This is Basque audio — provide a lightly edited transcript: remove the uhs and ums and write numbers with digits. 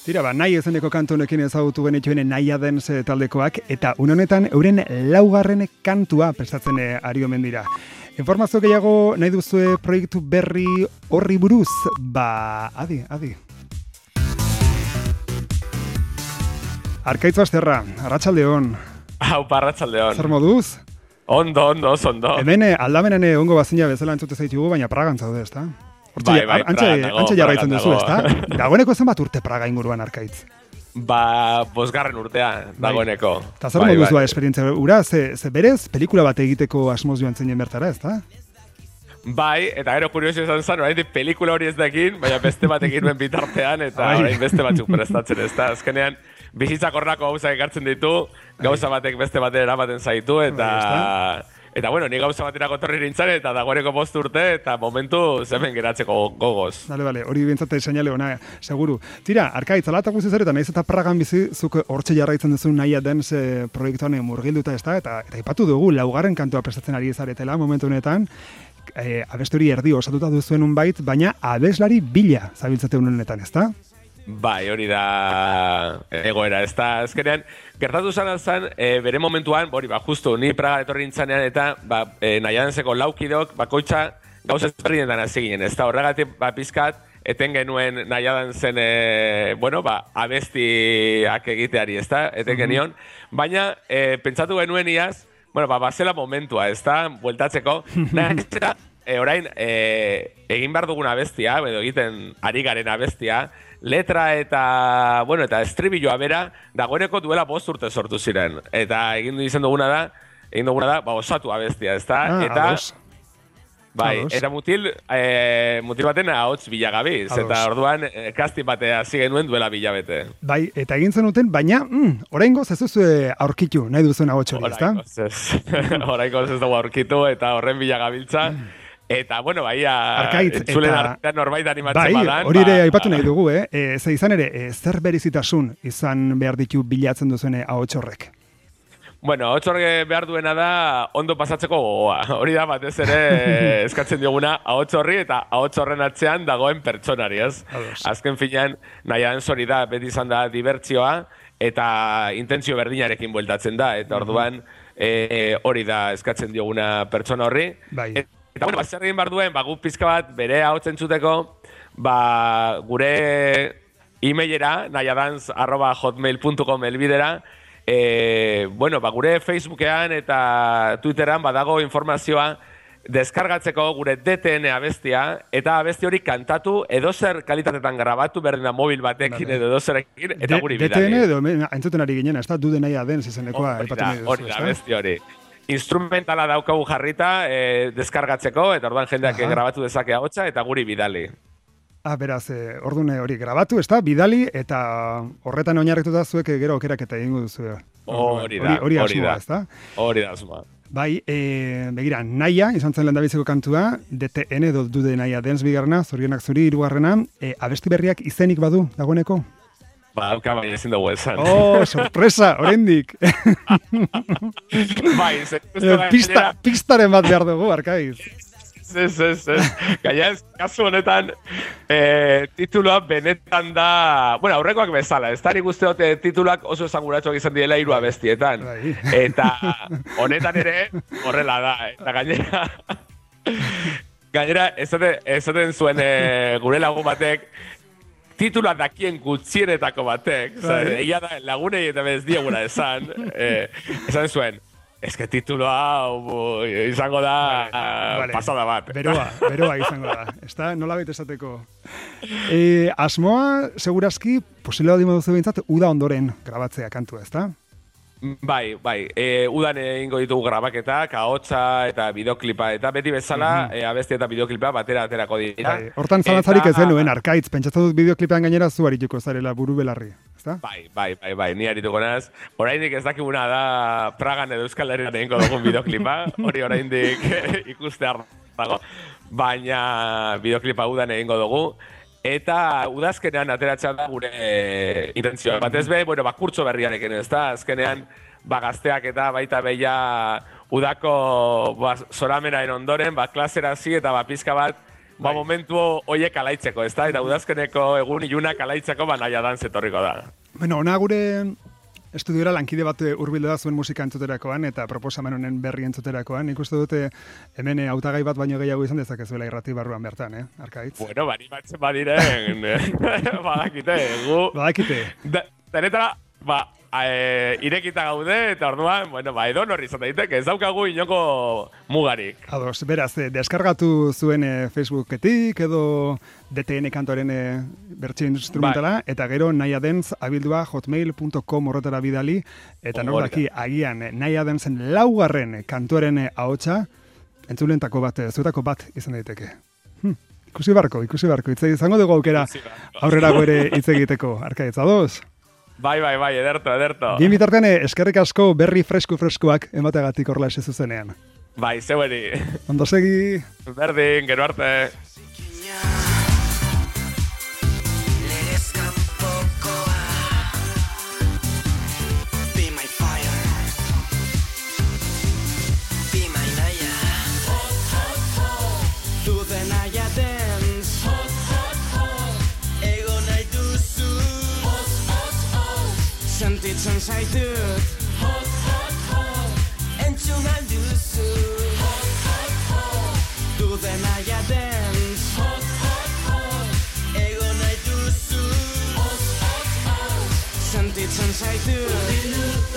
Tira, nahi ezeneko kantu honekin ezagutu genituen Naia Dance taldekoak, eta honetan euren laugarren kantua prestatzen ari omen dira. Informazio gehiago nahi duzue proiektu berri horri buruz? Adi. Arkaitz Basterra, arratsaldeon. Aupa, arratsaldeon. Zer moduz? Ondo. Hemen aldamenan ongo bazina bezala entzute zaitugu, baina Pragan zaude, ezta? Bai, Antxe jarraitzen duzu, ezta? Dagoeneko zenbat urte Praga inguruan, Arkaitz? 5. urtea, dagoeneko. Eta zer moduz esperientzia ura, ze berez pelikula bat egiteko asmoz joan zeinen bertara, ezta? Bai, eta gero kuriosio izan zen, orain pelikula hori ez dakin, baina beste bat egin duen bitartean, eta orain beste batzuk prestatzen, ezta? Azkenean, bizitzak horrako gauzak ekartzen ditu, gauza batek beste batera eramaten zaitu, eta bueno, ni gauza baterako torri nintzen, eta dagoeneko 5 urte, eta momentu zemen geratzeko gogoz. Bale, hori bintzate seinale ona, seguru. Tira, Arkaitz, alata guziz ere, eta nahiz eta Pragan bizi, zuk hortxe jarraitzen duzu Naia Dance proiektuan murgilduta, eta ipatu dugu, laugarren kantua prestatzen ari zaretela, momentu honetan, abesturi erdi osatuta duzuen unbait, baina abeslari bila zabiltzate honetan, ezta? Bai, hori da egoera, ez da, azkenean, gertatu zan, bere momentuan, justu, ni Praga etorri nintzanean, eta Naia Danceko laukidok, bakoitza gauza ezberdinetan hasi ginen, ez da, horregatik, pizkat, eten genuen Naia Dancen, abestiak egiteari, ez da, eten genion, baina, pentsatu genuen iaz, bazela momentua, ez da, bueltatzeko, orain, egin behar dugun abestia, edo egiten ari garen abestia, letra eta estribilloa bera, dagoeneko duela 5 urte sortu ziren. Eta egin duguna da, osatu abestia, ez da? Eta mutil baten ahots bilagabiz, eta orduan casting batea hasi genuen duela bilabete. Bai, eta egin zenuten, baina oraingoz ez duzu aurkitu, nahi duzuen ahots hori, ez da? Oraingoz ez dugu aurkitu, eta horren bilagabiltza. Eta, entzulen artean norbait animatzen badan. Hori ere aipatu nahi dugu, ze izan ere, zer berezitasun izan behar ditu bilatzen duzuen ahots horrek? Ahots horrek behar duena da ondo pasatzeko gogoa. Hori da batez ere eskatzen dioguna ahots horri eta ahots horren atzean dagoen pertsonari, ez? Azken finean, Naia Dance hori da, beti izan da dibertsioa eta intentzio berdinarekin bueltatzen da. Eta orduan hori da eskatzen dioguna pertsona horri. Eta, zer egin behar duen, gu pizka bat bere ahots entzuteko, gure e-mailera, naiadance@hotmail.com elbidera, gure Facebookean eta Twitteran badago informazioa deskargatzeko gure DTN abestia, eta abesti hori kantatu edozer kalitatetan grabatu berdina mobil batekin edo edozerekin, eta guri bidali. DTN edo entzuten ari ginen, ez da, du Naia Dance izenekoa. Hori da, abesti hori. Instrumentala daukagu jarrita deskargatzeko, eta orduan jendeak grabatu dezake ahotsa eta guri bidali. Beraz, ordune hori grabatu, ez da, bidali, eta horretan oinarrituta zuek gero okerak eta egingo duzu. Hori da. Hori da, asmoa. Bai, begira, Naia, izan zen lehendabiziko kantua, DTN edo dude Naia Dance bigarrena, zorionak zuri, 3. Abesti berriak izenik badu, dagoeneko? Dauka, baina ezin dugu esan. Sorpresa, oraindik. Pistaren bat behar dugu, Arkaiz. Ez. Gaina ez, kasu honetan, titulua benetan da... aurrekoak bezala, ez da nik uste dute tituluak oso esanguratxoak izan direla 3 abestietan. Eta honetan ere horrela da. Eta gainera, esaten zuen gure lagun batek, titula dakien gutxienetako batek, egia da lagunei eta bez dieguna esan zuen, eske tituloa izango da pasada bat. Beroa izango da, ez da, nola baita esateko. Asmoa, segurazki, posible bat duzu bintzat, uda ondoren grabatzea kantua, ez da? Bai, udan egingo ditugu grabaketak, ahotsa eta bideoklipa, eta beti bezala abesti eta bideoklipa batera aterako dira. Hortan zalantzarik ez denuen, Arkaitz, pentsatzen dut bideoklipean gainera zu arituko zarela buru belarri, ezta? Bai, ni arituko naz. Oraindik ez dakiguna da Pragan edo Euskal Herrian egingo dugun bideoklipa, hori oraindik ikustear dago, baina bideoklipa udan egingo dugu. Eta udazkenean ateratzea da gure intentzioa. Batez be, kurtso berriarekin, ez da? Azkenean, gazteak eta baita beia udako zoramenaen ondoren, klasera hasi eta pizka bat momentu hoiek alaitzeko, ez da? Eta udazkeneko egun ilunak alaitzeko, naia dan zetorriko da. Bueno, ona gure estudiora lankide bat hurbildu da zuen musika entzuterakoan eta proposamen honen berri entzuterakoan. Nik uste dute hemen hautagai bat baino gehiago izan dezakezuela irrati barruan bertan, Arkaitz? Bueno, bari batzen badiren, badakite, Badakite. Denetara, irekita gaude, eta orduan, edo norri izan daiteke, ez daukagu inoko mugarik. Ados, beraz, deskargatu zuen Facebooketik edo DTN kantoren bertsio instrumentala, eta gero nahiadens abildua hotmail.com horretara bidali, eta nordaki agian nahiadensen laugarren kantuaren ahotsa, entzulentako bat, zuetako bat izan daiteke. Ikusi barko, izango dugu aukera aurrera ere hitz egiteko, Arkaitz, ados? Bai, ederto. Bien bitartean, eskerrik asko berri freskoak emateagatik horrela ese zuzenean. Bai, zeueri. Ondo segi. Berdin, gero arte. Sentitzen zaitut entzun alduzu duden aia dens ego nahi duzu sentitzen zaitut